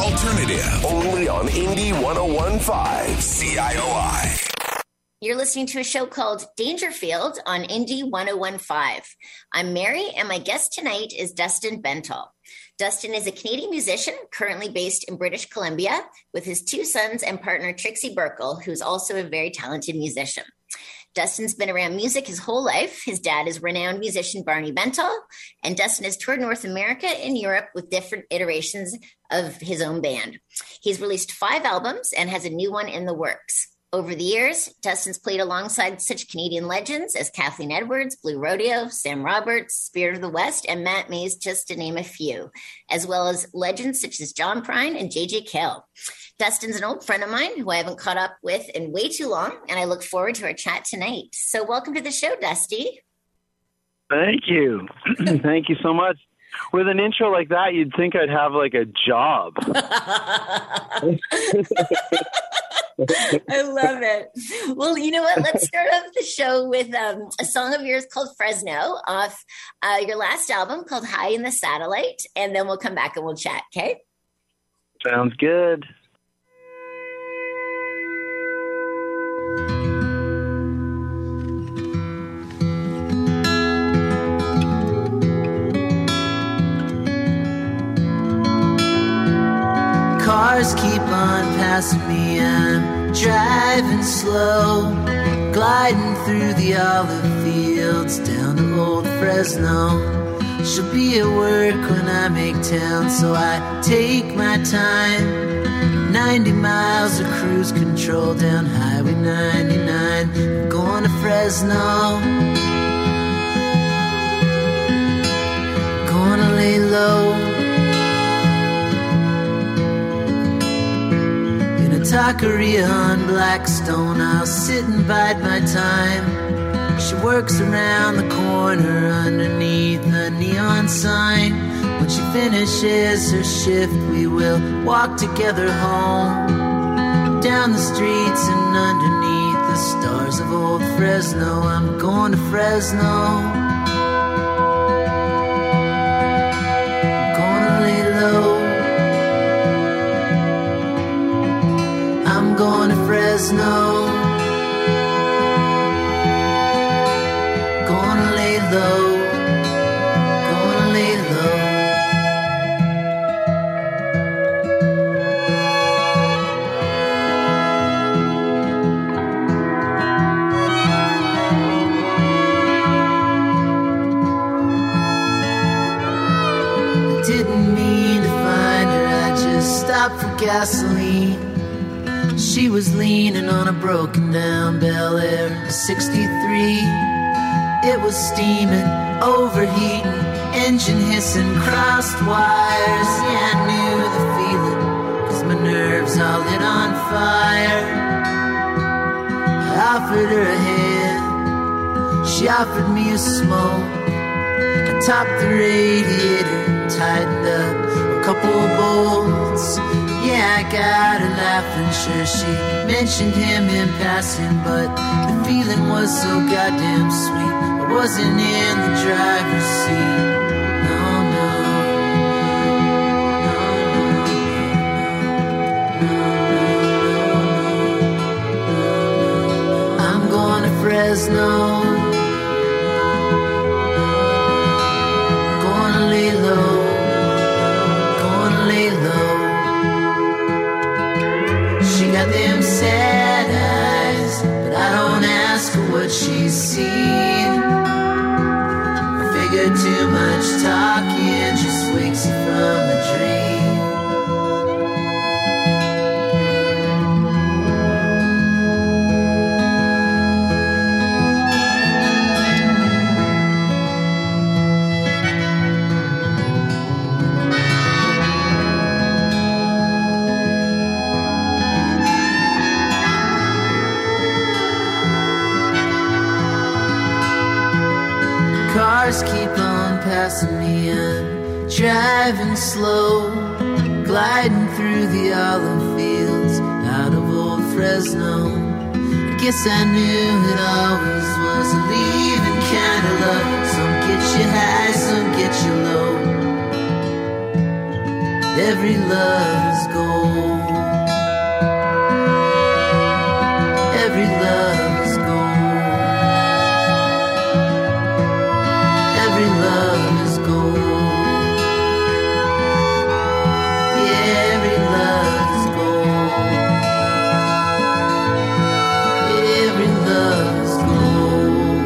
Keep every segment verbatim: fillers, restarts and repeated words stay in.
alternative. Only on Indie one oh one point five C I O I. You're listening to a show called Dangerfield on Indie one oh one point five. I'm Mary, and my guest tonight is Dustin Bentall. Dustin is a Canadian musician currently based in British Columbia with his two sons and partner Trixie Burkle, who's also a very talented musician. Dustin's been around music his whole life. His dad is renowned musician Barney Bentall, and Dustin has toured North America and Europe with different iterations of his own band. He's released five albums and has a new one in the works. Over the years, Dustin's played alongside such Canadian legends as Kathleen Edwards, Blue Rodeo, Sam Roberts, Spirit of the West, and Matt Mays, just to name a few, as well as legends such as John Prine and J J Cale. Dustin's an old friend of mine who I haven't caught up with in way too long, and I look forward to our chat tonight. So welcome to the show, Dusty. Thank you. Thank you so much. With an intro like that, you'd think I'd have like a job. I love it. Well, you know what? Let's start off the show with um, a song of yours called Fresno off uh, your last album called High in the Satellite, and then we'll come back and we'll chat, okay? Sounds good. Cars keep on passing me, I'm driving slow, gliding through the olive fields down to old Fresno. She'll be at work when I make town, so I take my time. ninety miles of cruise control down Highway ninety-nine. I'm going to Fresno, gonna lay low. Taqueria on Blackstone, I'll sit and bide my time. She works around the corner underneath the neon sign. When she finishes her shift, we will walk together home, down the streets and underneath the stars of old Fresno. I'm going to Fresno, I'm gonna lay low. I'm going to Fresno, gonna lay low, gonna lay low. I didn't mean to find her, I just stopped for gasoline. She was leaning on a broken down Bel Air sixty-three. It was steaming, overheating, engine hissing, crossed wires. Yeah, I knew the feeling, cause my nerves all lit on fire. I offered her a hand, she offered me a smoke. I topped the radiator, tightened up a couple of bolts. Yeah, I got her laughing, sure she mentioned him in passing, but the feeling was so goddamn sweet. I wasn't in the driver's seat. No, no, no, no, no, no, no, no. I'm going to Fresno, gonna lay low, gonna lay low. She got them sad eyes, but I don't ask her what she's seen. Figure too much talking just wakes you from a dream. Cars keep on passing me, I'm driving slow, gliding through the olive fields out of old Fresno. I guess I knew it always was a leaving kind of love. Some get you high, some get you low. Every love is gold. Every love is gold. Every love is gold. Yeah, every love is gold. Every love is gold.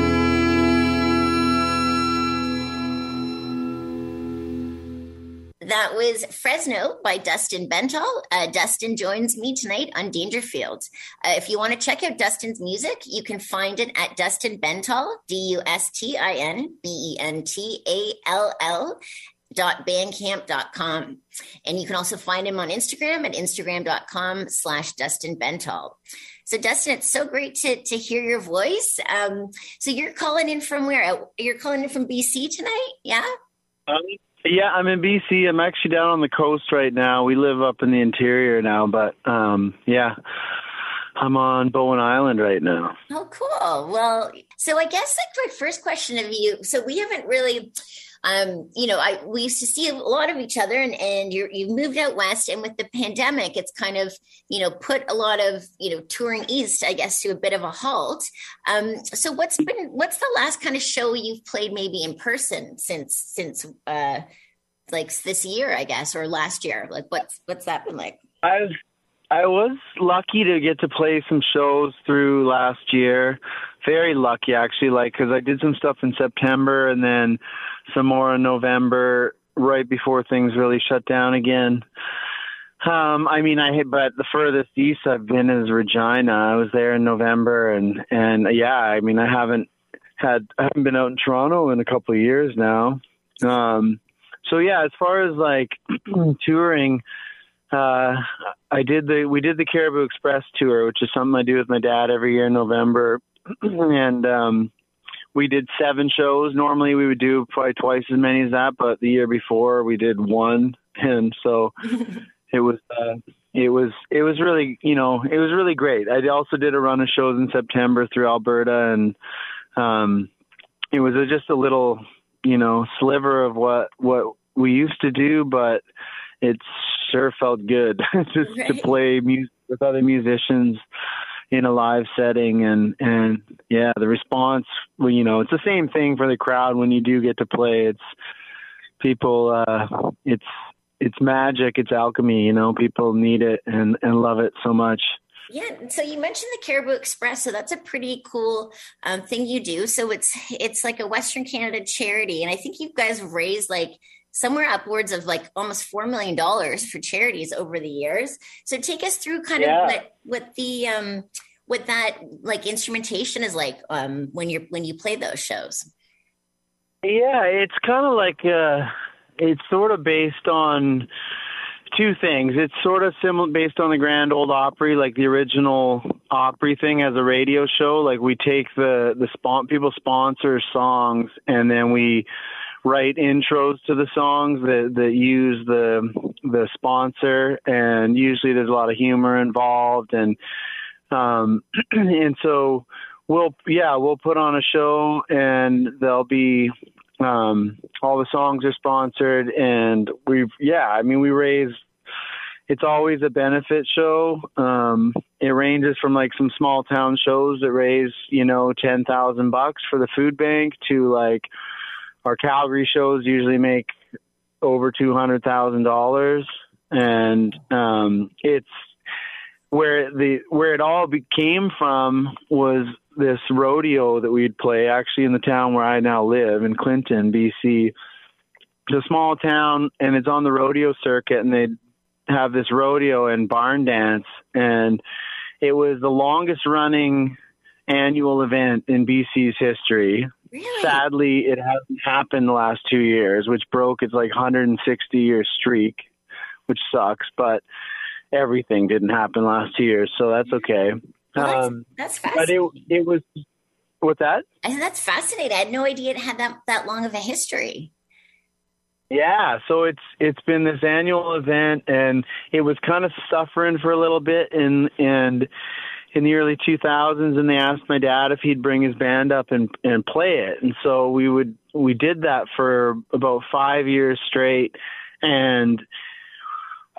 That was Fresno by Dustin Bentall. Uh, Dustin joins me tonight on Dangerfield. Uh, if you want to check out Dustin's music, you can find it at Dustin Bentall, D U S T I N B E N T A L L dot bandcamp dot com. And you can also find him on Instagram at instagram.com slash Dustin Bentall. So Dustin, it's so great to, to hear your voice. Um, so you're calling in from where? You're calling in from B C tonight? Yeah? Um, yeah, I'm in B C. I'm actually down on the coast right now. We live up in the interior now, but um, yeah, I'm on Bowen Island right now. Oh, cool. Well, so I guess like my first question of you, so we haven't really, um, you know, I we used to see a lot of each other, and, and you're, you've moved out west, and with the pandemic, it's kind of, you know, put a lot of, you know, touring east, I guess, to a bit of a halt. Um, so what's been, what's the last kind of show you've played maybe in person since, since uh, like this year, I guess, or last year? Like what's, what's that been like? I've I was lucky to get to play some shows through last year. Very lucky, actually, like, because I did some stuff in September and then some more in November, right before things really shut down again. Um, I mean, I but the furthest east I've been is Regina. I was there in November, and and yeah, I mean, I haven't had I haven't been out in Toronto in a couple of years now. Um, so yeah, as far as like touring. Uh, I did the, we did the Caribou Express tour, which is something I do with my dad every year in November. and, um, we did seven shows. Normally we would do probably twice as many as that, but the year before we did one. And so it was, uh, it was, it was really, you know, it was really great. I also did a run of shows in September through Alberta, and, um, it was a, just a little, you know, sliver of what, what we used to do, but it sure felt good just right. to play music with other musicians in a live setting. And, and yeah, the response, well, you know, it's the same thing for the crowd when you do get to play. It's people, uh, it's, it's magic. It's alchemy, you know, people need it and, and love it so much. Yeah. So you mentioned the Caribou Express. So that's a pretty cool um, thing you do. So it's, it's like a Western Canada charity. And I think you guys raised like somewhere upwards of like almost four million dollars for charities over the years. So take us through kind yeah. of what, what the, um, what that like instrumentation is like um, when you're, when you play those shows. Yeah, it's kind of like, uh, it's sort of based on two things. It's sort of similar, based on the Grand Ole Opry, like the original Opry thing as a radio show. Like we take the, the spon- people sponsor songs, and then we write intros to the songs that, that use the the sponsor, and usually there's a lot of humor involved, and um and so we'll yeah we'll put on a show, and there'll be um all the songs are sponsored, and we've yeah I mean we raise, it's always a benefit show. Um it ranges from like some small town shows that raise, you know, ten thousand bucks for the food bank to like our Calgary shows usually make over two hundred thousand dollars. And um, it's where the, where it all came from was this rodeo that we'd play actually in the town where I now live in Clinton, B C. It's a small town, and it's on the rodeo circuit, and they'd have this rodeo and barn dance. And it was the longest running annual event in B C's history. Really? Sadly, it hasn't happened the last two years, which broke its like one hundred sixty year streak, which sucks, but everything didn't happen last two years, so that's okay. Well, that's, um, that's fascinating. But it, it was, what's that? I said, that's fascinating. I had no idea it had that, that long of a history. Yeah, so it's it's been this annual event, and it was kind of suffering for a little bit in and in the early two thousands, and they asked my dad if he'd bring his band up and and play it. And so we would we did that for about five years straight, and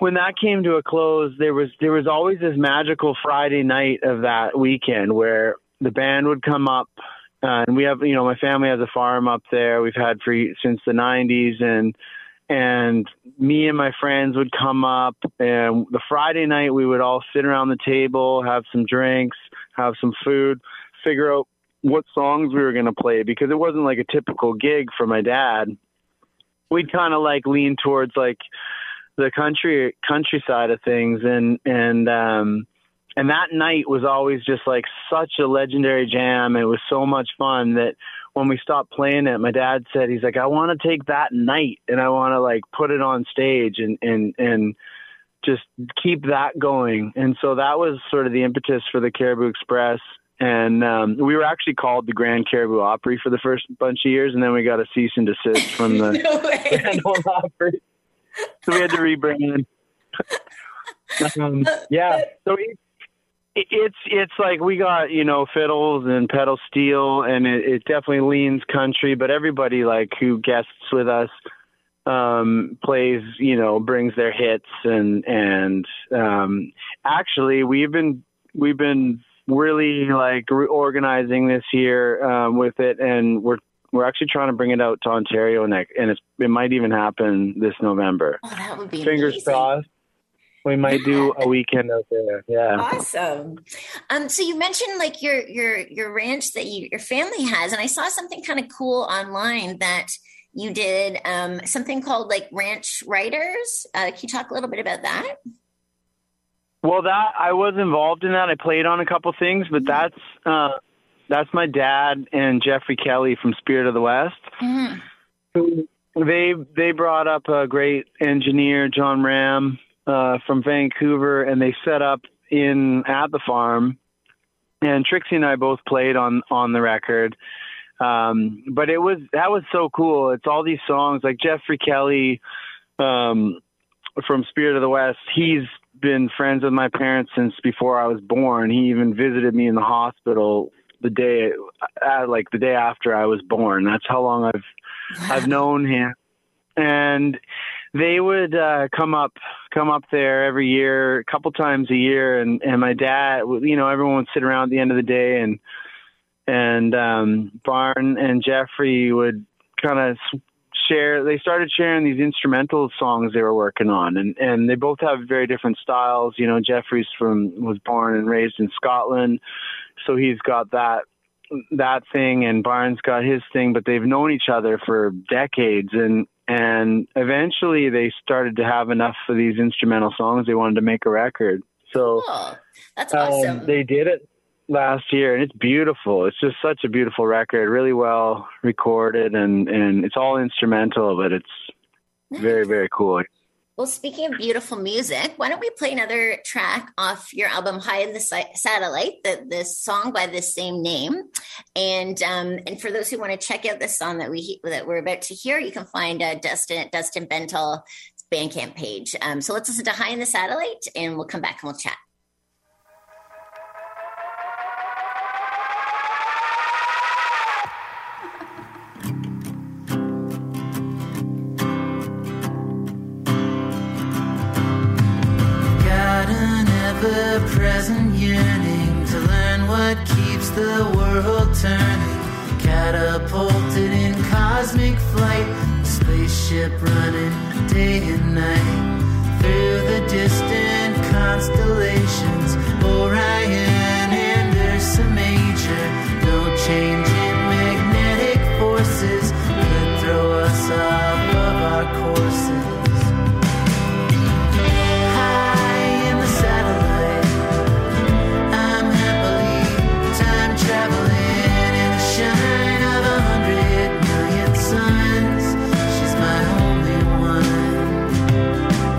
when that came to a close, there was there was always this magical Friday night of that weekend where the band would come up, uh, and we have, you know, my family has a farm up there. We've had for since the nineties, and and me and my friends would come up, and the Friday night we would all sit around the table, have some drinks, have some food, figure out what songs we were going to play, because it wasn't like a typical gig for my dad. We'd kind of like lean towards like the country countryside of things, and and um and that night was always just like such a legendary jam. It was so much fun that when we stopped playing it, my dad said, he's like, I want to take that night and I want to like put it on stage and and and just keep that going. And so that was sort of the impetus for the Caribou Express. And um, we were actually called the Grand Caribou Opry for the first bunch of years, and then we got a cease and desist from the No way. Grand Ole Opry. So we had to rebrand. um, yeah, so it, it, it's it's like we got, you know, fiddles and pedal steel, and it, it definitely leans country. But everybody like who guests with us um, plays, you know, brings their hits, and and um, actually we've been we've been. really like reorganizing this year um, with it, and we're we're actually trying to bring it out to Ontario next, and it's, it might even happen this November. Oh, that would be fingers amazing. crossed. We might Yeah. do a weekend out there. Yeah. Awesome. Um, so you mentioned like your your your ranch that you, your family has, and I saw something kind of cool online that you did, um, something called like Ranch Writers. Uh, can you talk a little bit about that? Well, that I was involved in that. I played on a couple things, but that's uh, that's my dad and Jeffrey Kelly from Spirit of the West. Mm-hmm. Who they they brought up a great engineer, John Ram, uh, from Vancouver, and they set up in at the farm. And Trixie and I both played on on the record. Um, but it was that was so cool. It's all these songs like Jeffrey Kelly um, from Spirit of the West. He's been friends with my parents since before I was born. He even visited me in the hospital the day, uh, like the day after I was born. That's how long I've I've known him. And they would uh, come up come up there every year, a couple times a year. And, and my dad, you know, everyone would sit around at the end of the day, and and um, Barn and Jeffrey would kind of share. They started sharing these instrumental songs they were working on, and, and they both have very different styles. You know, Jeffrey's from was born and raised in Scotland, so he's got that that thing, and Barnes got his thing. But they've known each other for decades, and and eventually they started to have enough of these instrumental songs. They wanted to make a record, so Cool. That's awesome. um, they did it last year, and it's beautiful. It's just such a beautiful record, really well recorded, and and it's all instrumental, but it's very, very cool. Well, speaking of beautiful music, why don't we play another track off your album High in the Si- Satellite, the, this song by the same name. And um, and for those who want to check out the song that we that we're about to hear, you can find uh, Dustin at Dustin Bentall Bandcamp page. Um, so let's listen to High in the Satellite, and we'll come back and we'll chat. Present yearning to learn what keeps the world turning, catapulted in cosmic flight, spaceship running day and night through the distant constellations, Orion and Ursa Major. No change in magnetic forces could throw us off of our courses. Shine of a hundred million suns, she's my only one.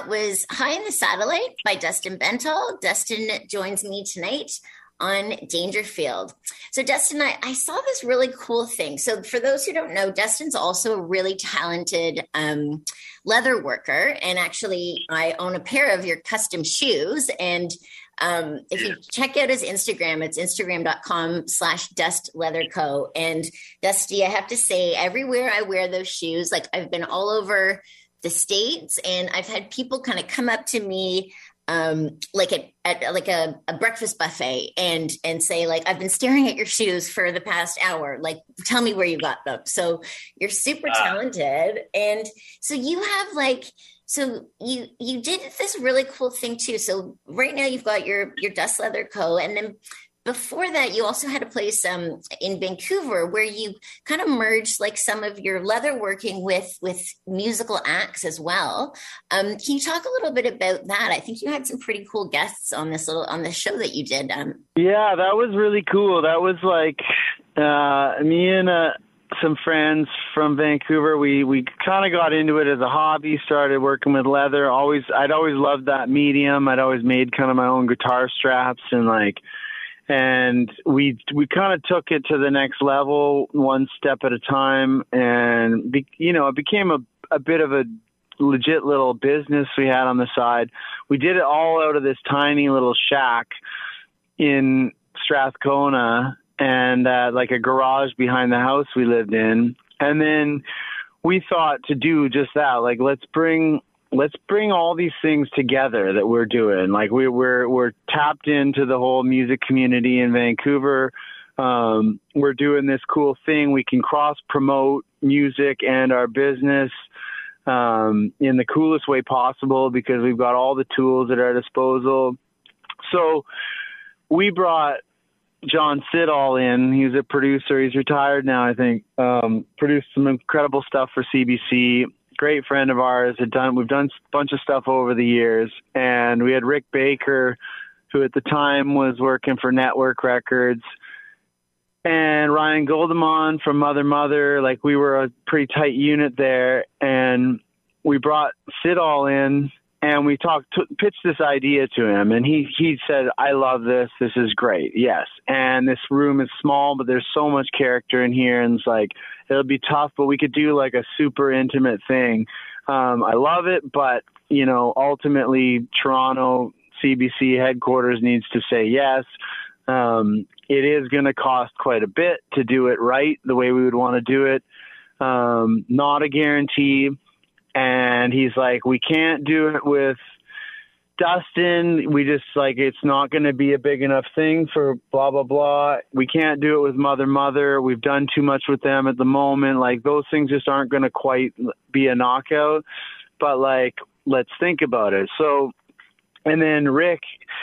that was High in the Satellite by Dustin Bentall. Dustin joins me tonight on Dangerfield. So Dustin, I, I saw this really cool thing. So for those who don't know, Dustin's also a really talented um, leather worker. And actually, I own a pair of your custom shoes. And um, if you check out his Instagram, it's instagram.com slash Dust Leather Co. And Dusty, I have to say, everywhere I wear those shoes, like I've been all over the States, and I've had people kind of come up to me um, like at, at like a, a breakfast buffet and, and say like, I've been staring at your shoes for the past hour. Like, tell me where you got them. So you're super talented. And so you have like, so you, you did this really cool thing too. So right now you've got your, your Dust Leather Co. And then before that, you also had a place um, in Vancouver where you kind of merged like some of your leather working with with musical acts as well. Um, can you talk a little bit about that? I think you had some pretty cool guests on this little on this show that you did. Um, yeah, that was really cool. That was like uh, me and uh, some friends from Vancouver. We we kind of got into it as a hobby. Started working with leather. Always, I'd always loved that medium. I'd always made kind of my own guitar straps and like. And we we kind of took it to the next level, one step at a time. And, be, you know, it became a, a bit of a legit little business we had on the side. We did it all out of this tiny little shack in Strathcona and uh, like a garage behind the house we lived in. And then we thought to do just that, like, let's bring... let's bring all these things together that we're doing. Like we, we're, we're tapped into the whole music community in Vancouver. Um, we're doing this cool thing. We can cross promote music and our business, um, in the coolest way possible because we've got all the tools at our disposal. So we brought John Siddall in. He's a producer. He's retired now, I think, um, produced some incredible stuff for C B C. Great friend of ours. Had done we've done a bunch of stuff over the years, and we had Rick Baker, who at the time was working for Network Records, and Ryan Goldemon from Mother Mother. Like we were a pretty tight unit there, and we brought Siddall in, and we talked, t- pitched this idea to him, and he he said, "I love this. This is great. Yes." And this room is small, but there's so much character in here, and it's like. It'll be tough, but we could do like a super intimate thing. Um, I love it, but, you know, ultimately Toronto C B C headquarters needs to say yes. Um, it is going to cost quite a bit to do it right the way we would want to do it. Um, not a guarantee. And he's like, we can't do it with Dustin. We just like, it's not going to be a big enough thing for blah, blah, blah. We can't do it with Mother Mother. We've done too much with them at the moment. Like those things just aren't going to quite be a knockout, but like, let's think about it. So, and then Rick,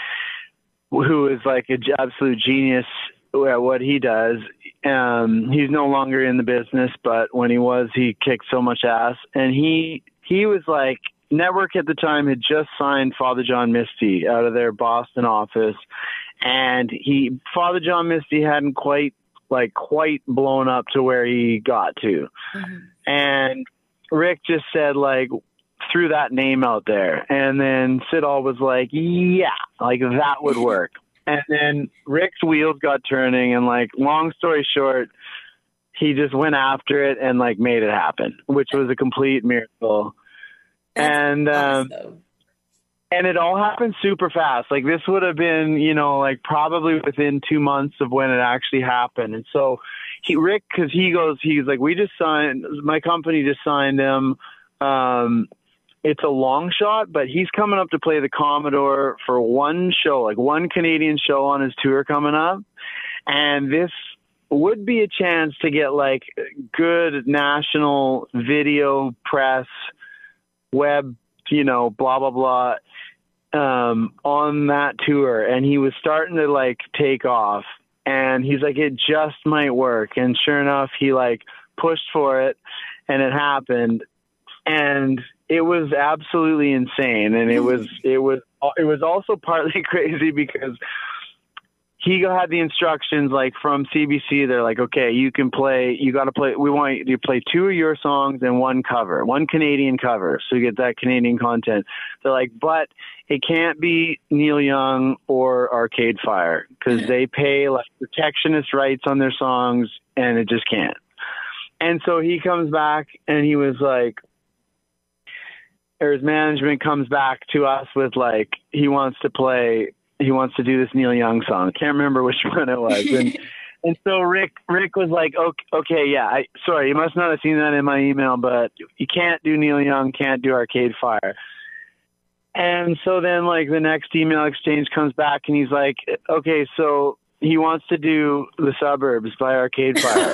who is like an absolute genius at what he does. Um, he's no longer in the business, but when he was, he kicked so much ass. And he, he was like, Network at the time had just signed Father John Misty out of their Boston office, and he Father John Misty hadn't quite like quite blown up to where he got to. Mm-hmm. And Rick just said like threw that name out there, and then Siddall was like, yeah, like that would work. And then Rick's wheels got turning, and like long story short, he just went after it and like made it happen, which was a complete miracle. That's and, um, awesome. And it all happened super fast. Like this would have been, you know, like probably within two months of when it actually happened. And so he, Rick, cause he goes, he's like, we just signed, my company just signed him. Um, it's a long shot, but he's coming up to play the Commodore for one show, like one Canadian show on his tour coming up. And this would be a chance to get like good national video press, web, you know, blah, blah, blah, um, on that tour. And he was starting to like take off, and he's like, it just might work. And sure enough, he like pushed for it, and it happened. And it was absolutely insane. And it was, it was, it was also partly crazy because he had the instructions like from C B C. They're like, okay, you can play, you got to play, we want you to play two of your songs and one cover, one Canadian cover. So you get that Canadian content. They're like, but it can't be Neil Young or Arcade Fire because they pay like protectionist rights on their songs and it just can't. And so he comes back and he was like, or his management comes back to us with like, he wants to play, he wants to do this Neil Young song. I can't remember which one it was. And, and so Rick, Rick was like, okay, okay, yeah, I, sorry, you must not have seen that in my email, but you can't do Neil Young, can't do Arcade Fire. And so then like the next email exchange comes back and he's like, okay, so he wants to do The Suburbs by Arcade Fire.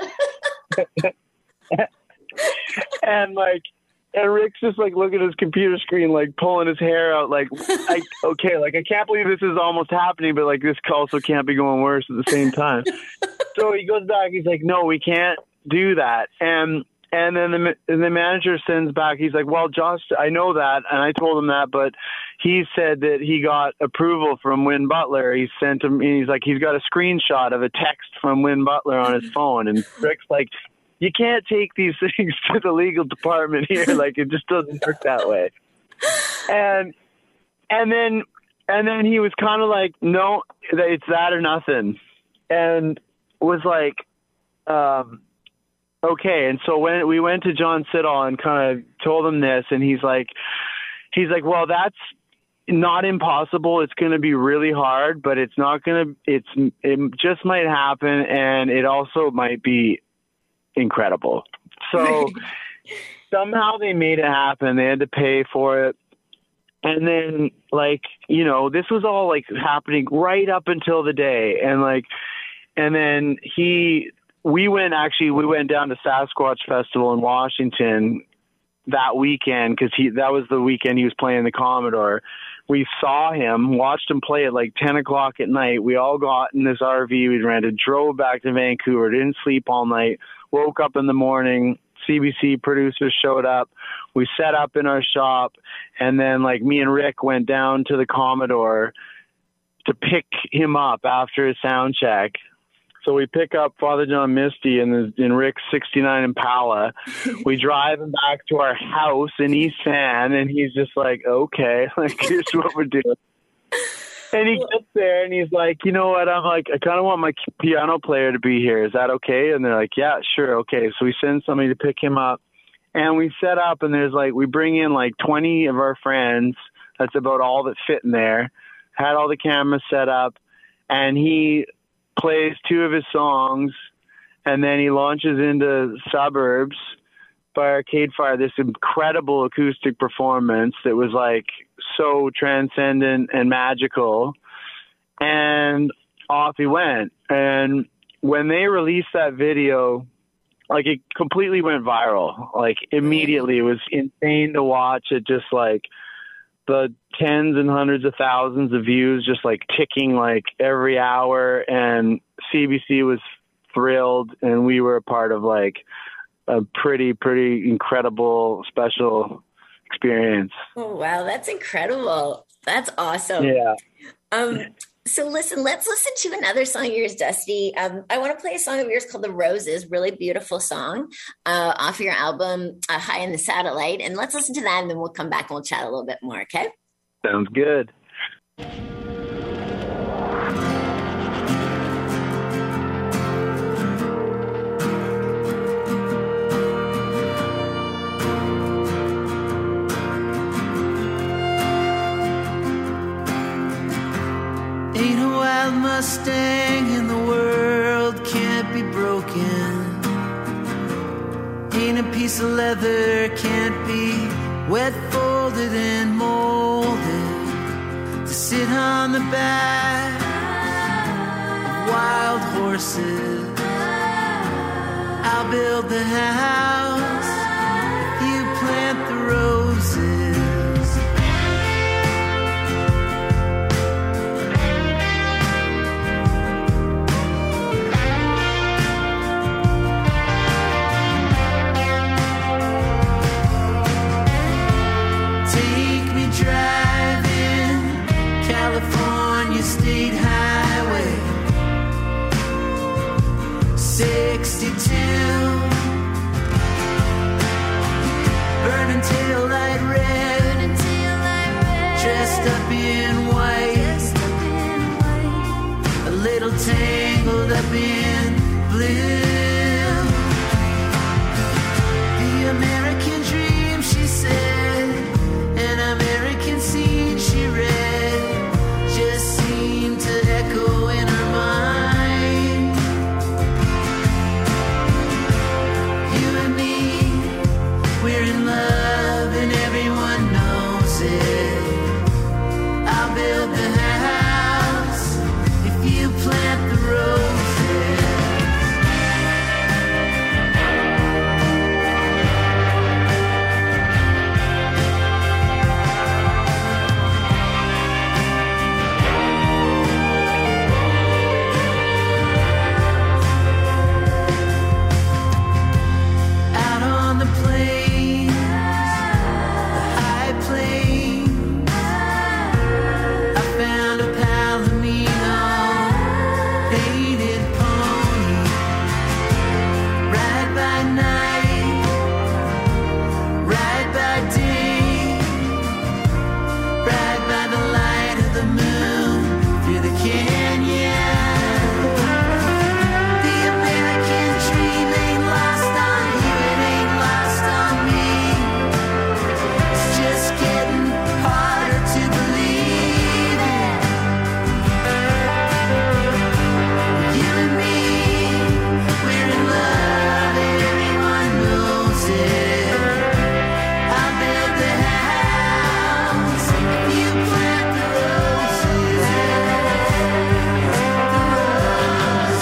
And like, and Rick's just like looking at his computer screen, like pulling his hair out, like, I, okay, like I can't believe this is almost happening, but like this also can't be going worse at the same time. So he goes back, he's like, no, we can't do that. And and then the and the manager sends back, he's like, well, Josh, I know that, and I told him that, but he said that he got approval from Win Butler. He sent him, he's like, he's got a screenshot of a text from Win Butler on his phone, and Rick's like, you can't take these things to the legal department here. Like, it just doesn't work that way. And, and then, and then he was kind of like, no, it's that or nothing. And was like, um, okay. And so when we went to John Siddall and kind of told him this, and he's like, he's like, well, that's not impossible. It's going to be really hard, but it's not going to, it's, it just might happen. And it also might be incredible. So somehow they made it happen. They had to pay for it. And then like, you know, this was all like happening right up until the day. And like, and then he, we went, actually, we went down to Sasquatch Festival in Washington that weekend. Cause he, that was the weekend he was playing the Commodore. We saw him, watched him play at like ten o'clock at night. We all got in this R V we rented, drove back to Vancouver, didn't sleep all night, woke up in the morning, C B C producers showed up. We set up in our shop, and then like me and Rick went down to the Commodore to pick him up after his sound check. So we pick up Father John Misty in, the, in Rick's sixty-nine Impala. We drive him back to our house in East Van, and he's just like, okay, like here's what we're doing. And he gets there, and he's like, you know what? I'm like, I kind of want my piano player to be here. Is that okay? And they're like, yeah, sure, okay. So we send somebody to pick him up, and we set up, and there's like, we bring in like twenty of our friends. That's about all that fit in there. Had all the cameras set up, and he plays two of his songs, and then he launches into Suburbs by Arcade Fire, this incredible acoustic performance that was like so transcendent and magical, and off he went. And when they released that video, like it completely went viral, like immediately. It was insane to watch it, just like the tens and hundreds of thousands of views just like ticking like every hour, and C B C was thrilled, and we were a part of like a pretty, pretty incredible, special experience. Oh, wow. That's incredible. That's awesome. Yeah. Um, so listen, let's listen to another song of yours, Dusty. Um, I want to play a song of yours called The Roses, really beautiful song uh, off your album, uh, High in the Satellite. And let's listen to that, and then we'll come back and we'll chat a little bit more. Okay. Sounds good. Ain't a wild Mustang in the world, can't be broken. Ain't a piece of leather, can't be wet, folded and molded to sit on the back of wild horses. I'll build the house if you plant the roses. Driving California State Highway, sixty-two, burning taillight red, dressed up in white, a little tangled up in blue. The American dream, she said, an American scene she read, just seemed to echo in her mind. You and me, we're in love and everyone knows it. I'll build the house if you plant the roses. Out on the plains, the high plains, I found a palomino painted pony. Ride by night, ride by day, ride by the light of the moon through the canyon. The American dream ain't lost on you, it ain't lost on me. It's just getting harder to believe it. You and me, we're in love and everyone knows it. I'll build the house if you plant the roses. The roses.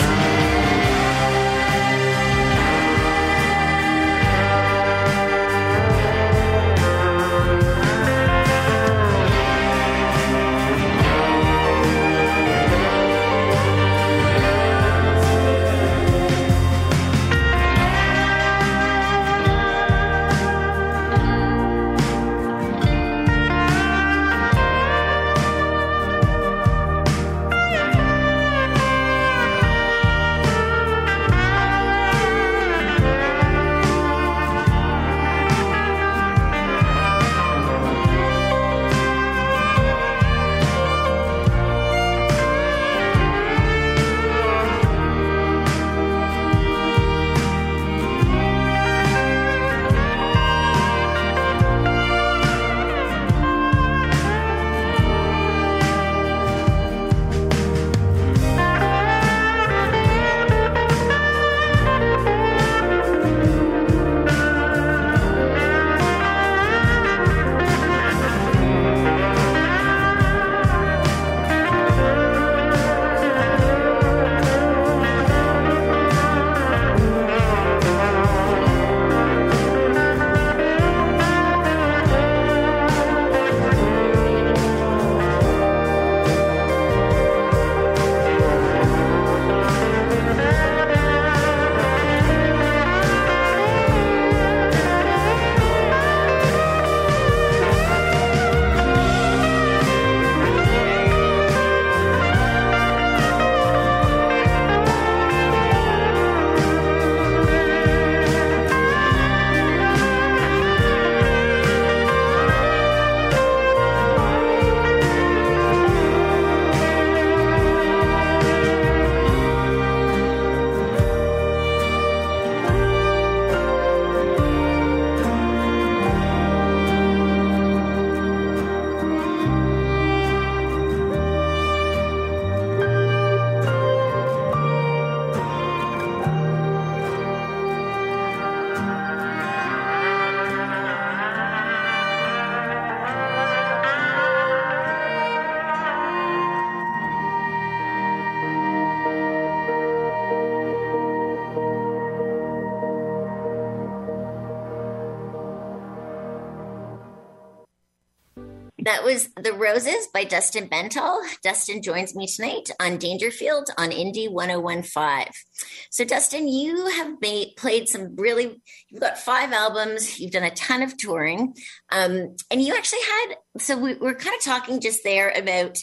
That was The Roses by Dustin Bentall. Dustin joins me tonight on Dangerfield on Indie one oh one point five. So Dustin, you have made, played some really, you've got five albums, you've done a ton of touring, um, and you actually had, so we, we're kind of talking just there about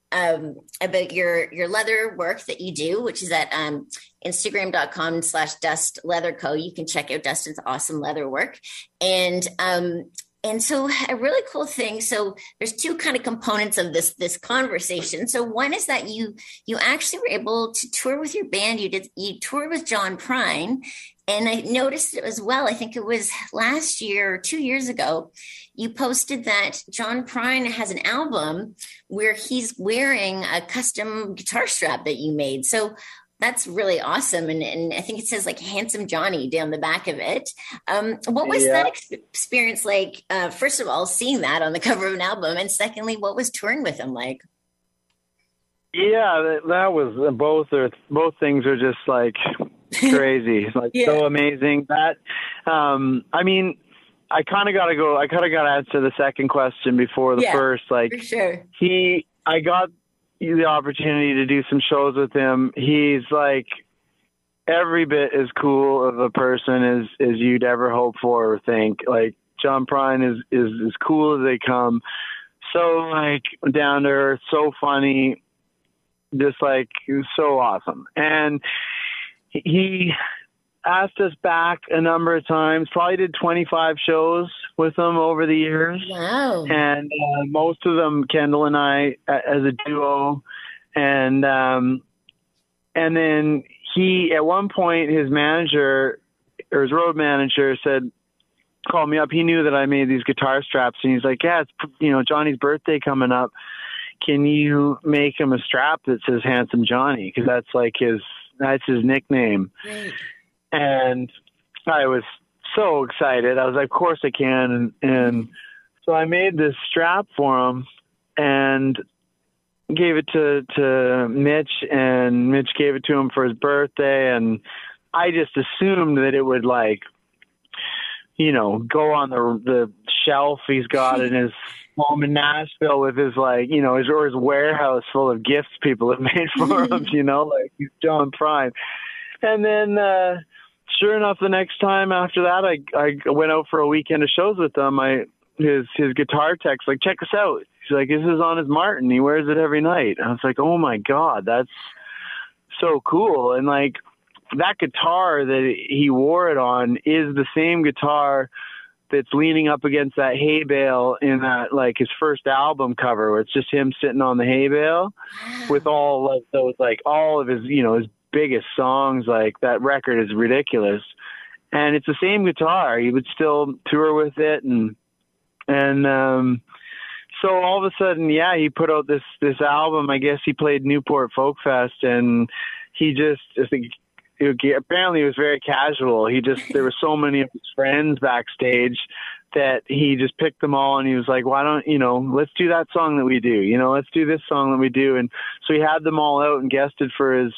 um, about your your leather work that you do, which is at um, Instagram.com slash Dust Leather Co. You can check out Dustin's awesome leather work. And um, and so a really cool thing. So there's two kind of components of this this conversation. So one is that you you actually were able to tour with your band. You did you toured with John Prine. And I noticed it as well. I think it was last year or two years ago, you posted that John Prine has an album where he's wearing a custom guitar strap that you made. So that's really awesome. And, and I think it says like Handsome Johnny down the back of it. Um, what was yeah. that ex- experience like? Uh, first of all, seeing that on the cover of an album. And secondly, what was touring with him like? Yeah, that, that was both are both things are just like crazy. It's like yeah. so amazing. That um I mean, I kind of got to go I kind of got to answer the second question before the yeah, first. Like for sure. He I got the opportunity to do some shows with him. He's like every bit as cool of a person as as you'd ever hope for or think. Like John Prine is is as cool as they come. So like down to earth, so funny. Just like, it was so awesome. And he asked us back a number of times, probably did twenty-five shows with him over the years. Wow. And uh, most of them, Kendall and I, as a duo. And, um, and then he, at one point, his manager, or his road manager said, called me up. He knew that I made these guitar straps. And he's like, yeah, it's, you know, Johnny's birthday coming up. Can you make him a strap that says Handsome Johnny? Because that's like his, that's his nickname. Right. And I was so excited. I was like, of course I can. And, and so I made this strap for him and gave it to, to Mitch, and Mitch gave it to him for his birthday. And I just assumed that it would like, you know, go on the the shelf he's got in his home in Nashville with his, like, you know, his, or his warehouse full of gifts people have made for him, you know, like he's John Prine. And then, uh, sure enough, the next time after that, I, I went out for a weekend of shows with him. I, his, his guitar tech's like, check us out. He's like, this is on his Martin. He wears it every night. I was like, oh my God, that's so cool. And like, that guitar that he wore it on is the same guitar that's leaning up against that hay bale in that, like, his first album cover, where it's just him sitting on the hay bale with all like those, like all of his, you know, his biggest songs. Like, that record is ridiculous. And it's the same guitar. He would still tour with it. And, and, um, so all of a sudden, yeah, he put out this, this album. I guess he played Newport Folk Fest, and he just, I think, It, apparently it was very casual. He just, there were so many of his friends backstage that he just picked them all, and he was like, why don't, you know, let's do that song that we do, you know, let's do this song that we do. And so he had them all out and guested for his,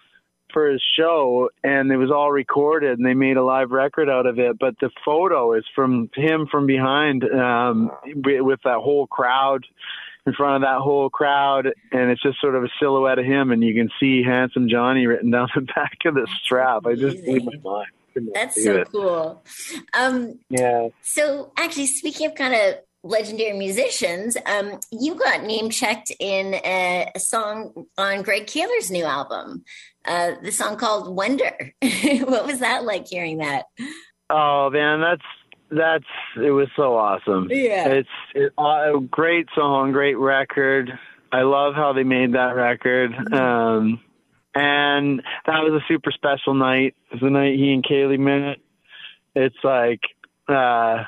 for his show, and it was all recorded, and they made a live record out of it. But the photo is from him from behind, um, with that whole crowd, in front of that whole crowd, and it's just sort of a silhouette of him, and you can see Handsome Johnny written down the back of the strap. I just blew my mind. That's so it. Cool. Um, yeah. So actually, speaking of kind of legendary musicians, um, you got name checked in a, a song on Greg Keeler's new album, uh, the song called Wonder. What was that like hearing that? Oh man, that's, That's, it was so awesome. Yeah. It's it, a great song, great record. I love how they made that record. Mm-hmm. Um, and that was a super special night. It was the night he and Kaylee met. It's like, uh,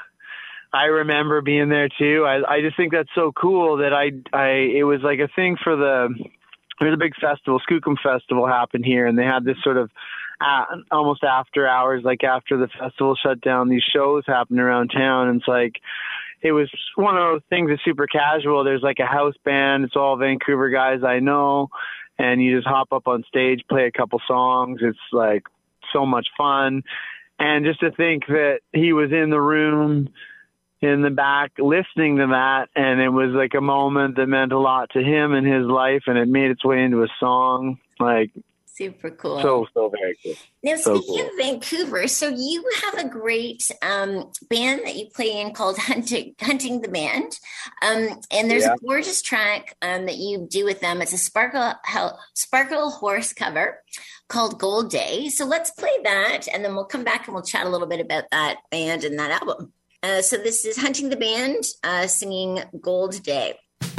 I remember being there too. I, I just think that's so cool that I, I, it was like a thing for the, there's a big festival, Skookum Festival happened here, and they had this sort of, Uh, almost after hours, like after the festival shut down, these shows happened around town. And it's like, it was one of those things that's super casual. There's like a house band. It's all Vancouver guys I know. And you just hop up on stage, play a couple songs. It's like so much fun. And just to think that he was in the room in the back listening to that, and it was like a moment that meant a lot to him in his life, and it made its way into a song. Like, Super cool. So, so very cool. Now, so speaking cool. of Vancouver, so you have a great um, band that you play in called Hunting, Hunting the Band. Um, and there's Yeah. a gorgeous track um, that you do with them. It's a Sparkle, Sparkle Horse cover called Gold Day. So let's play that, and then we'll come back and we'll chat a little bit about that band and that album. Uh, so this is Hunting the Band uh, singing Gold Day.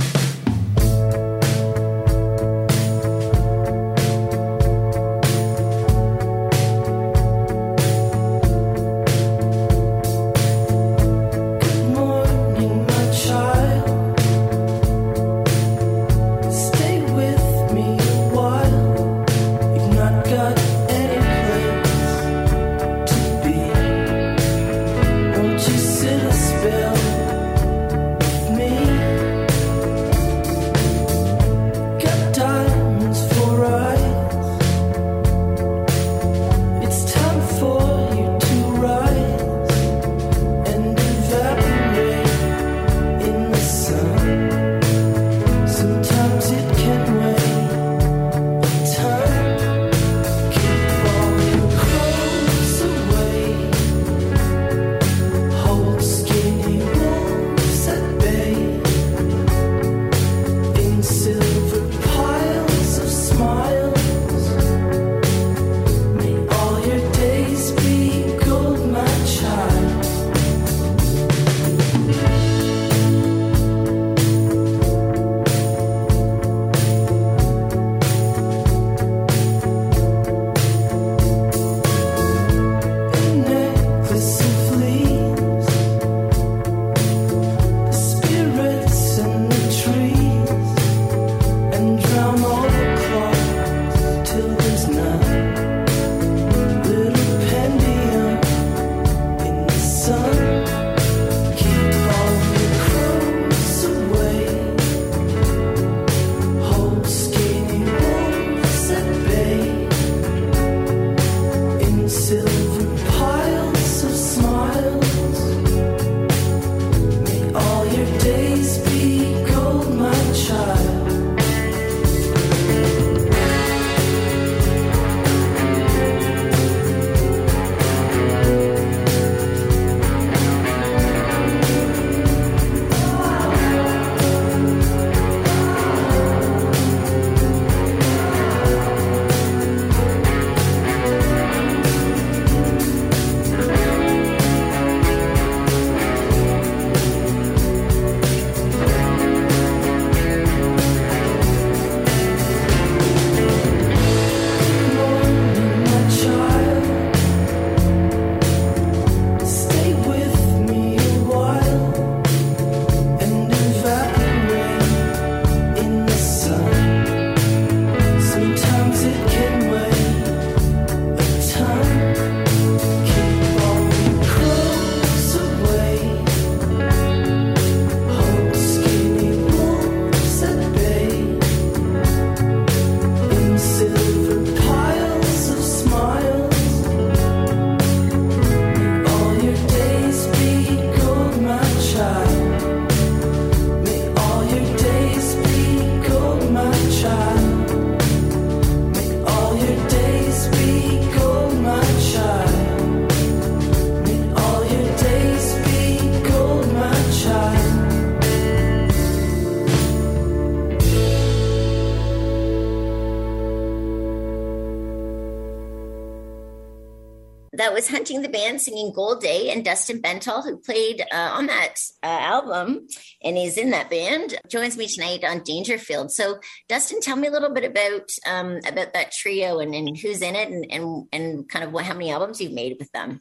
That was Hunting the Band singing Gold Day, and Dustin Bentall, who played uh, on that uh, album and is in that band, joins me tonight on Dangerfield. So, Dustin, tell me a little bit about um, about that trio and, and who's in it, and, and and kind of what how many albums you've made with them.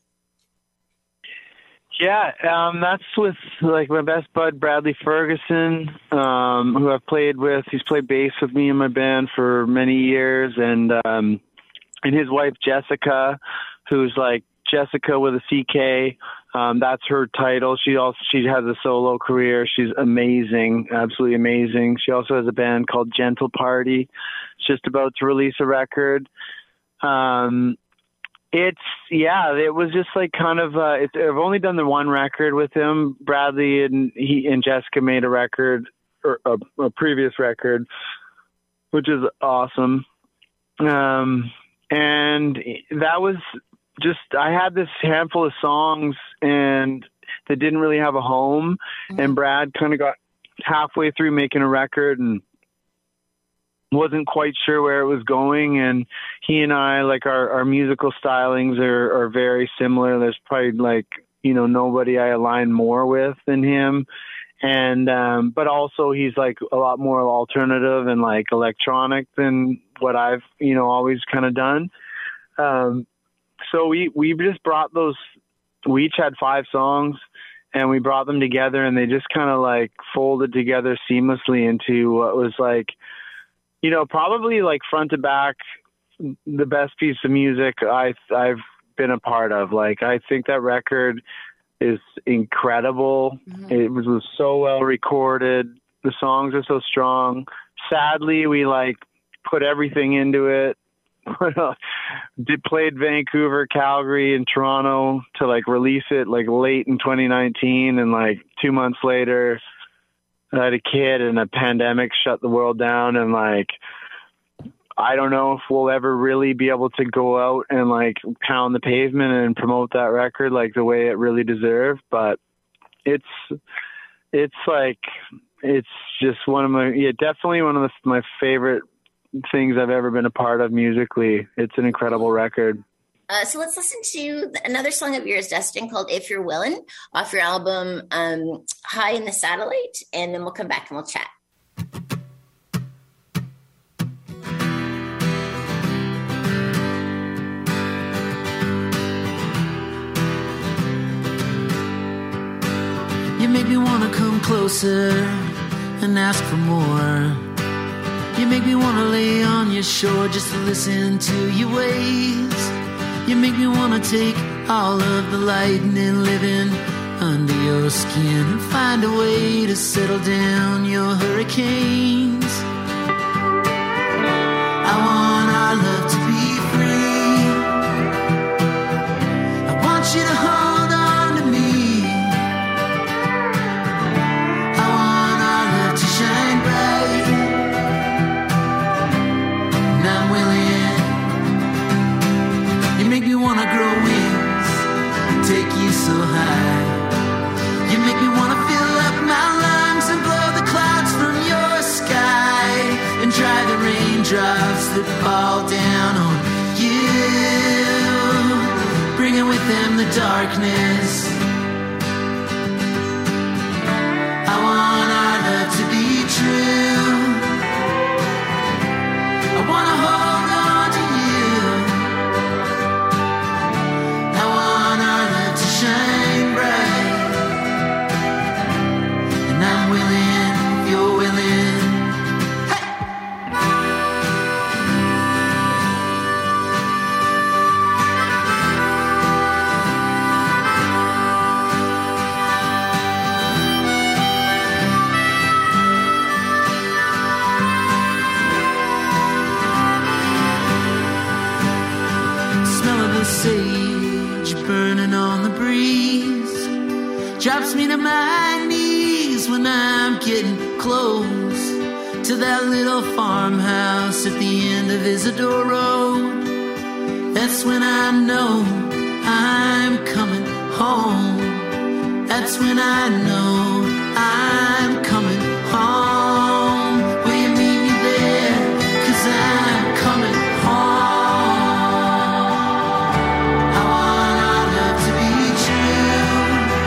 Yeah, um, that's with like my best bud Bradley Ferguson, um, who I've played with. He's played bass with me in my band for many years, and um, and his wife Jessica, who's like Jessica with a C K. Um, that's her title. She also she has a solo career. She's amazing, absolutely amazing. She also has a band called Gentle Party. It's just about to release a record. Um, It's, yeah, it was just like kind of, uh, it's, I've only done the one record with him. Bradley and he and Jessica made a record, or a, a previous record, which is awesome. Um, and that was just, I had this handful of songs and that didn't really have a home. Mm-hmm. And Brad kind of got halfway through making a record and wasn't quite sure where it was going. And he and I, like our, our musical stylings are, are very similar. There's probably like, you know, nobody I align more with than him. And, um, but also he's like a lot more alternative and like electronic than what I've, you know, always kind of done. Um, so we, we just brought those, we each had five songs and we brought them together and they just kind of like folded together seamlessly into what was like, you know, probably like front to back, the best piece of music I, I've been a part of. Like, I think that record is incredible. Mm-hmm. It was, was so well recorded. The songs are so strong. Sadly, we like put everything into it. Did played Vancouver, Calgary, and Toronto to like release it like late in twenty nineteen, and like two months later, I had a kid and a pandemic shut the world down, and like I don't know if we'll ever really be able to go out and like pound the pavement and promote that record like the way it really deserved. But it's, it's like, it's just one of my, yeah, definitely one of the, my favorite things I've ever been a part of musically. It's an incredible record. Uh, so let's listen to another song of yours, Dustin, called If You're Willin', off your album um, High in the Satellite, and then we'll come back and we'll chat. You make me want to come closer and ask for more. You make me want to lay on your shore just to listen to your waves. You make me want to take all of the lightning living under your skin and find a way to settle down your hurricanes. I want our love to be free. I want you to hold on to me. I want our love to shine bright. And I'm willing. You make me want to grow wings, take you so high. You make me want to fill up my lungs and blow the clouds from your sky and dry the raindrops that fall down on you, bringing with them the darkness. I want our love to be true. I want to hold on to you. I want our love to shine bright. And I'm willing, if you're willing. Hey! Smell of the sage burning on the breeze drops me to my knees when I'm getting close to that little farmhouse at the end of Isidore Road. That's when I know I'm coming home. That's when I know I'm coming home. Will you meet me there? 'Cause I'm coming home. I want our love to be true.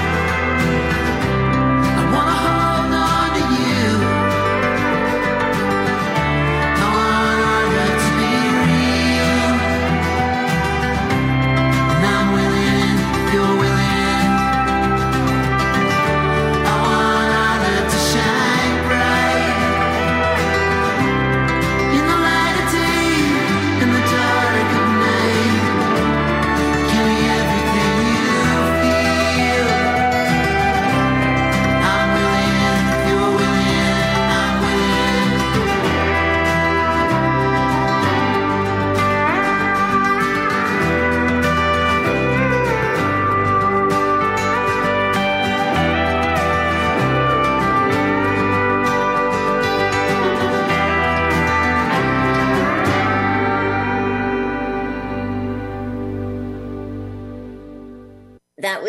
I want to hold on to you. I want our love to be real. And I'm willing, if you're willing. I want our love to shine.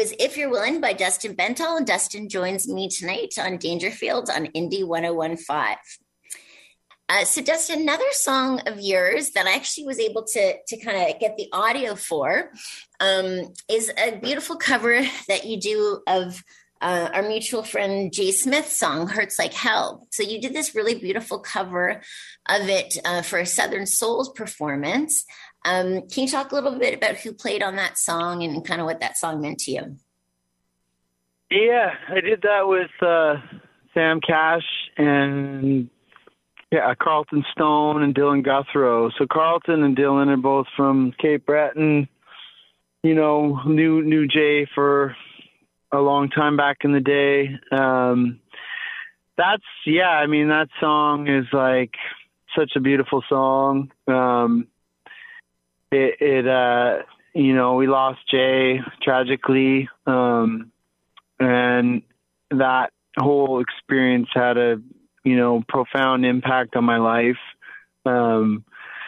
was If You're Willing by Dustin Bentall, and Dustin joins me tonight on Dangerfield on Indie one oh one point five. Uh, so, Dustin, another song of yours that I actually was able to, to kind of get the audio for um, is a beautiful cover that you do of uh, our mutual friend Jay Smith's song, Hurts Like Hell. So you did this really beautiful cover of it uh, for a Southern Souls performance. Um, can you talk a little bit about who played on that song and kind of what that song meant to you? Yeah, I did that with uh, Sam Cash and yeah, Carlton Stone and Dylan Guthrow. So Carlton and Dylan are both from Cape Breton. You know, knew knew Jay for a long time back in the day. Um, that's yeah. I mean, that song is like such a beautiful song. Um, it, it uh, you know, we lost Jay tragically, um, and that whole experience had a you know, profound impact on my life. Um,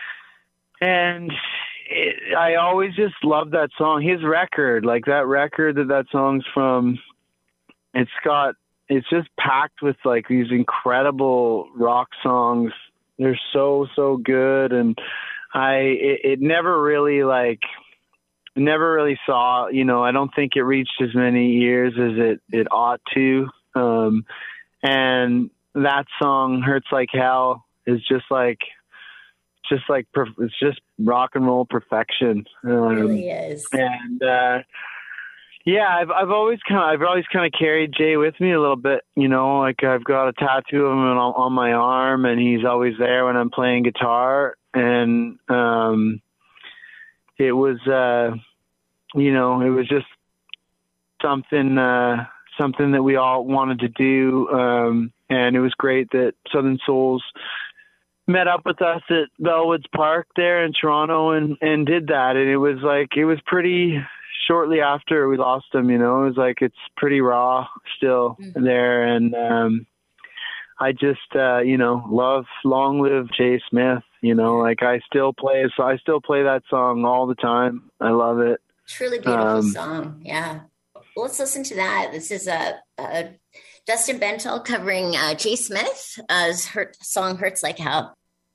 and it, I always just loved that song. His record, like that record that that song's from, it's got, it's just packed with like these incredible rock songs. They're so, so good. And I, it, it never really like, never really saw, you know, I don't think it reached as many ears as it, it ought to. Um, and, that song Hurts Like Hell is just like, just like, it's just rock and roll perfection. Um, it really is. And, uh, yeah, I've, I've always kind of, I've always kind of carried Jay with me a little bit, you know, like I've got a tattoo of him on, on my arm and he's always there when I'm playing guitar. And, um, it was, uh, you know, it was just something, uh, something that we all wanted to do. Um, And it was great that Southern Souls met up with us at Bellwoods Park there in Toronto and, and did that. And it was like, it was pretty shortly after we lost him, you know, it was like, it's pretty raw still mm-hmm. there. And um, I just, uh, you know, love Long Live Jay Smith, you know, like I still play, so I still play that song all the time. I love it. Truly beautiful um, song. Yeah. Well, let's listen to that. This is a, a Dustin Bentall covering uh, Jay Smith's uh, hurt, song Hurts Like Hell.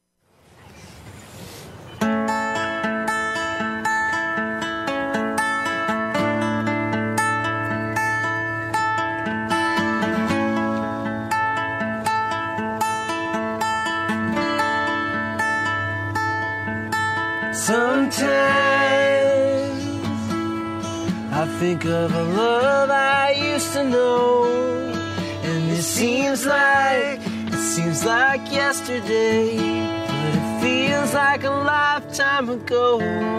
Sometimes I think of a love I used to know. And it seems like, it seems like yesterday, but it feels like a lifetime ago.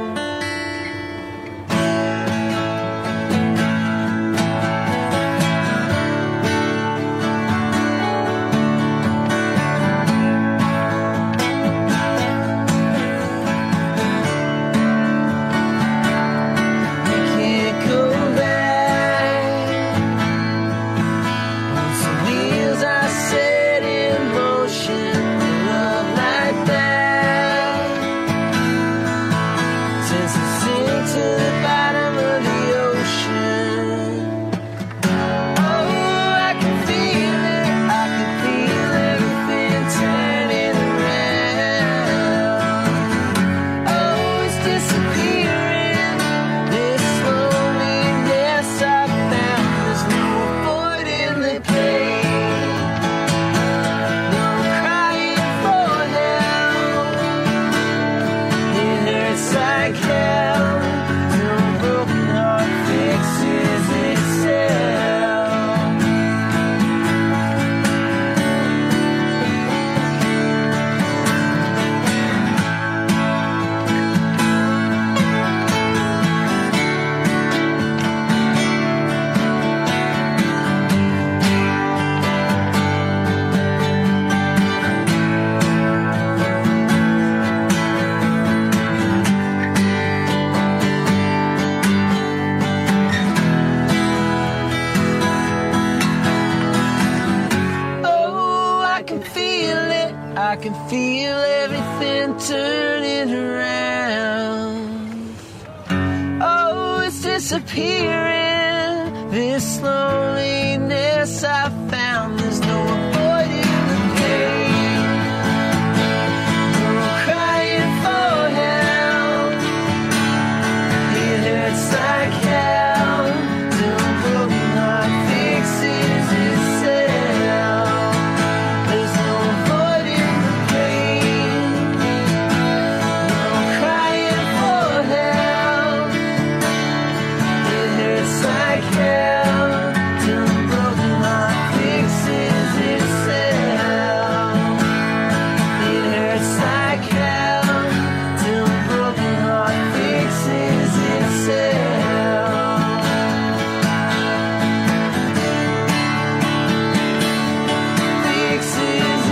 I can feel everything turning around. Oh, it's disappearing. This loneliness I found, there's no avoiding the pain. No crying for help. It hurts like hell till a broken heart fixes itself. There's no avoiding the pain. No crying for help. It hurts like hell till a broken heart fixes itself. It hurts like hell till a broken heart fixes itself. Fixes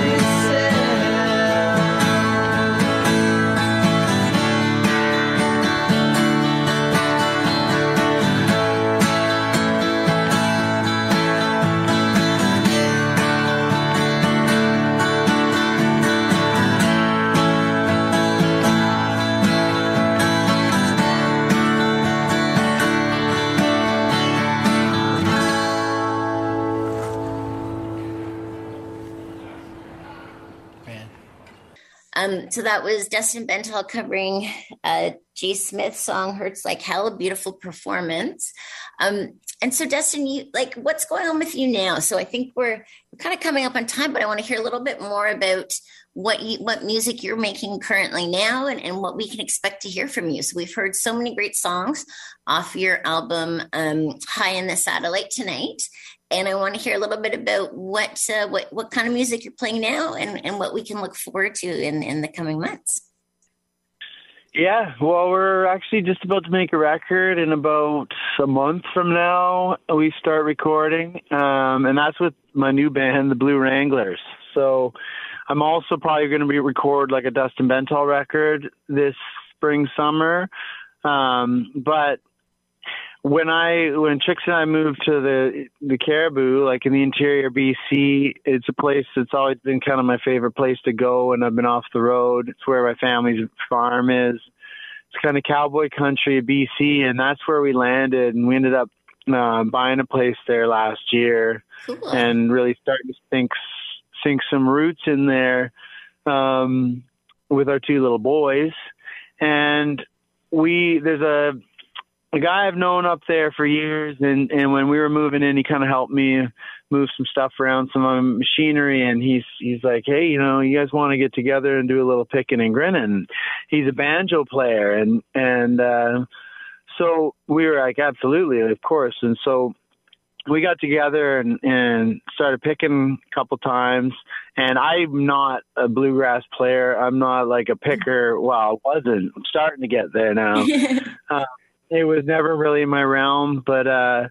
Um, so that was Dustin Bentall covering uh, Jay Smith's song "Hurts Like Hell," a beautiful performance. Um, and so, Dustin, you like what's going on with you now? So I think we're, we're kind of coming up on time, but I want to hear a little bit more about what you, what music you're making currently now, and, and what we can expect to hear from you. So we've heard so many great songs off your album, um, "High in the Satellite" tonight. And I want to hear a little bit about what uh, what what kind of music you're playing now, and, and what we can look forward to in, in the coming months. Yeah, well, we're actually just about to make a record in about a month from now. We start recording, um, and that's with my new band, the Blue Wranglers. So I'm also probably going to be record like a Dustin Bentall record this spring, summer. Um, but When I when Trix and I moved to the the Caribou, like in the interior B C, it's a place that's always been kind of my favorite place to go, and I've been off the road. It's where my family's farm is. It's kind of cowboy country of B C, and that's where we landed, and we ended up uh, buying a place there last year. Cool. And really starting to sink sink some roots in there um, with our two little boys. And we there's a A guy I've known up there for years, and, and when we were moving in, he kind of helped me move some stuff around, some of my machinery, and he's he's like, hey, you know, you guys want to get together and do a little picking and grinning? He's a banjo player, and and uh, so we were like, absolutely, of course. And so we got together and, and started picking a couple times, and I'm not a bluegrass player. I'm not like a picker. Well, I wasn't. I'm starting to get there now. uh, It was never really my realm, but uh,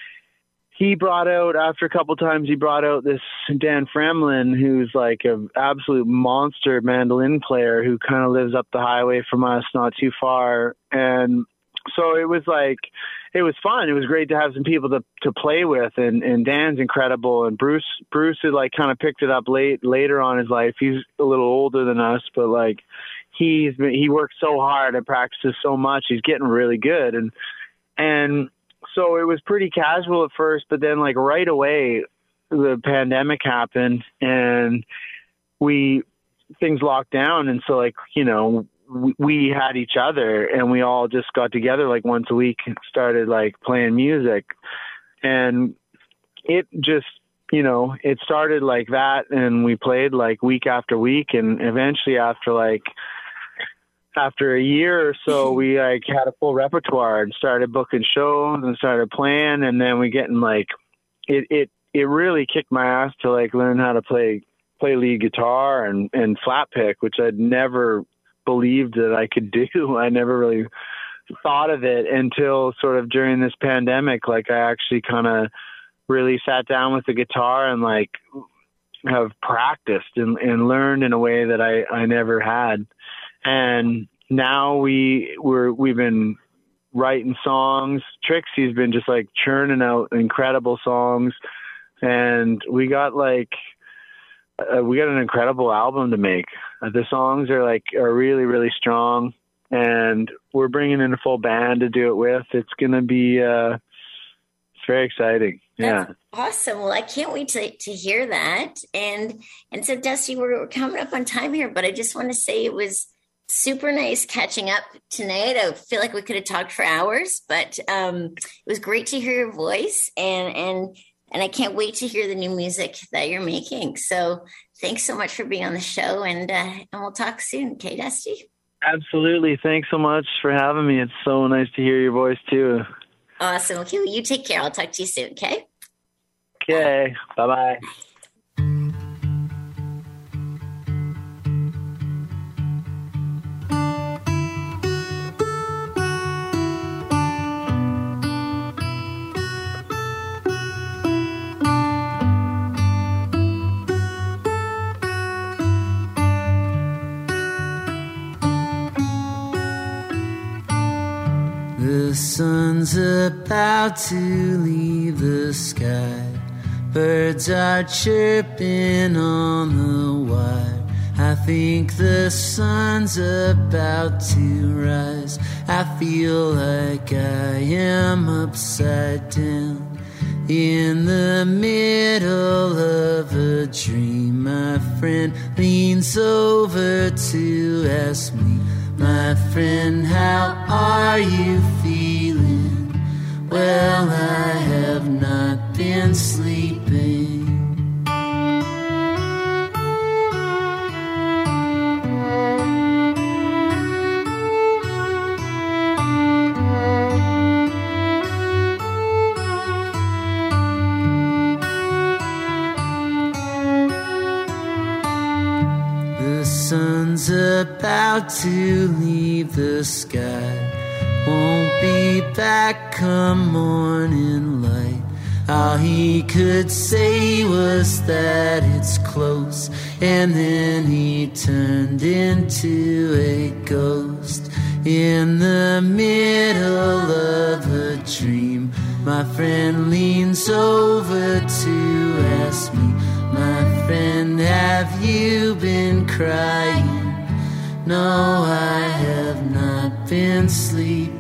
he brought out, after a couple times, he brought out this Dan Fremlin, who's like an absolute monster mandolin player who kind of lives up the highway from us, not too far. And so it was like, it was fun. It was great to have some people to, to play with, and, and Dan's incredible. And Bruce, Bruce had like kind of picked it up late, later on in his life. He's a little older than us, but like, He's been, he works so hard and practices so much. He's getting really good. And, and so it was pretty casual at first, but then like right away, the pandemic happened and we, things locked down. And so like, you know, we, we had each other, and we all just got together like once a week and started like playing music. And it just, you know, it started like that, and we played like week after week. And eventually after like, after a year or so, we like had a full repertoire and started booking shows and started playing. And then we getting like, it, it, it really kicked my ass to like learn how to play, play lead guitar and, and flat pick, which I'd never believed that I could do. I never really thought of it until sort of during this pandemic. Like I actually kind of really sat down with the guitar and like have practiced and, and learned in a way that I, I never had. And now we we're, we've been writing songs. Trixie's been just like churning out incredible songs, and we got like, uh, we got an incredible album to make. Uh, the songs are like, are really, really strong, and we're bringing in a full band to do it with. It's going to be, uh, It's very exciting. Yeah. That's awesome. Well, I can't wait to, to hear that. And and so, Dusty, we're, we're coming up on time here, but I just want to say it was super nice catching up tonight. I feel like we could have talked for hours, but um, it was great to hear your voice, and and and I can't wait to hear the new music that you're making. So thanks so much for being on the show, and uh, and we'll talk soon. Okay, Dusty? Absolutely. Thanks so much for having me. It's so nice to hear your voice too. Awesome. Okay, well, you take care. I'll talk to you soon, okay? Okay. Bye-bye. The sun's about to leave the sky. Birds are chirping on the wire. I think the sun's about to rise. I feel like I am upside down in the middle of a dream. My friend leans over to ask me, my friend, how are you feeling? Well, I have not been sleeping. The sun's about to leave the sky. Won't be back come morning light. All he could say was that it's close, and then he turned into a ghost in the middle of a dream. My friend leans over to ask me, my friend, have you been crying? No, I have not been sleeping.